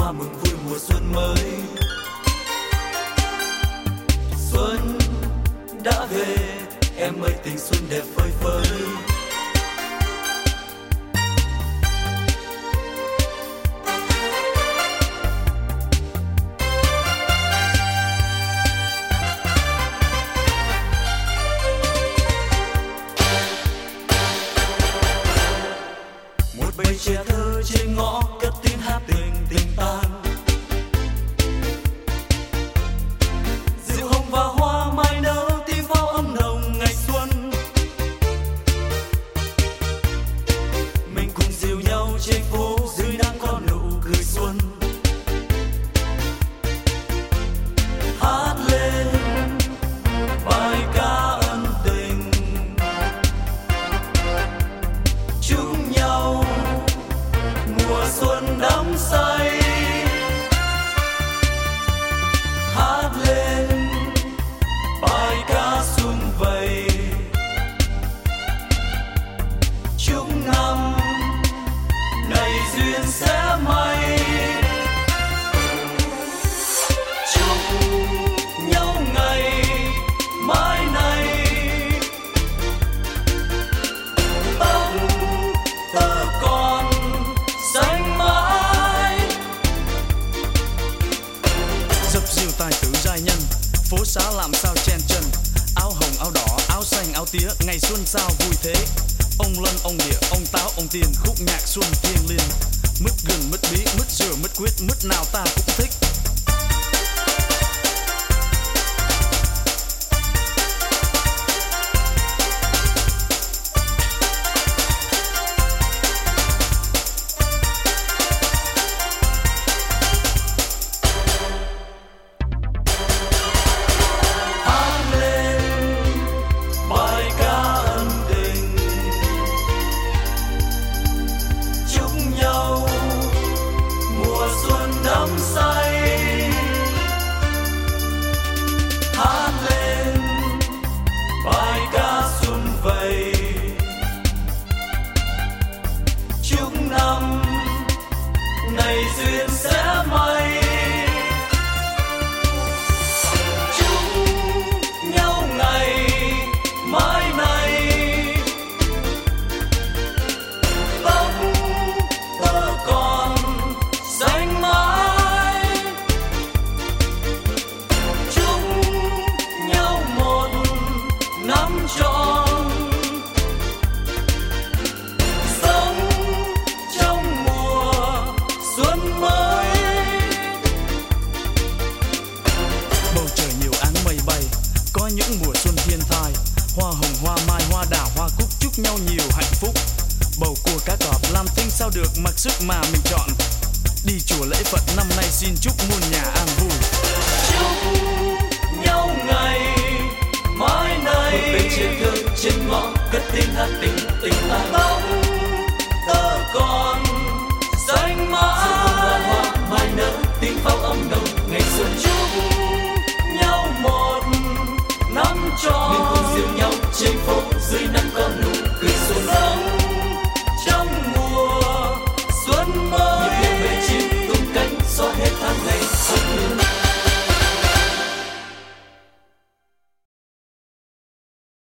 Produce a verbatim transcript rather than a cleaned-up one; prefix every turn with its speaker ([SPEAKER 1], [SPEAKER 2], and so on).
[SPEAKER 1] hoa mừng vui mùa xuân mới. Xuân đã về, em ơi tình xuân đẹp phơi phới. Một bầy trẻ thơ trên ngõ cất tiếng hát tình tình tang. Rượu hồng và hoa mai nở tim pháo ấm nồng ngày xuân. Mình cùng dìu nhau trên phố dưới nắng có nụ cười xuân. Hát lên bài ca ân tình, chung nhau mùa xuân đắm say. Hát lên bài ca sum vầy, chúc năm này duyên sẽ may. Chúc nhau ngày mai này tóc tơ còn xanh mãi.
[SPEAKER 2] Dập dìu tài tử giai nhân, phố xá làm sao chen chân. Áo hồng áo đỏ áo xanh áo tía, ngày xuân sao vui thế. Ông lân ông địa ông táo ông tiên, khúc nhạc xuân thiêng liêng. Mứt gừng mứt bí mứt dừa mứt quýt, mứt nào ta cũng thích.
[SPEAKER 1] Hát lên bài ca ân tình, chúc nhau mùa xuân đắm say. Hát lên bài ca xuân vầy, chúc năm này duyên sẽ may. Chúc nhau ngày mai này tóc tơ còn xanh mãi. Chúc nhau một năm tròn, sống trong mùa xuân mới.
[SPEAKER 2] Bầu trời nhiều áng mây bay, có những mùa xuân thiên thai. Hoa hồng hoa mai hoa đào hoa cúc, chúc nhau nhiều hạnh phúc. Bầu cua cá cọp làm thinh sao được, mặc sức mà mình chọn. Đi chùa lễ Phật năm nay xin chúc muôn nhà an vui.
[SPEAKER 1] Chúc nhau ngày mai này một bên trên thơ trên ngõ cất tiếng hát tình tình tang. Tóc tơ còn xanh mãi. Rượu hồng và hoa mai nở tiếng pháo ấm nồng ngày xuân. Chúc nhau một năm tròn, mình cùng dìu nhau trên phố dưới nắng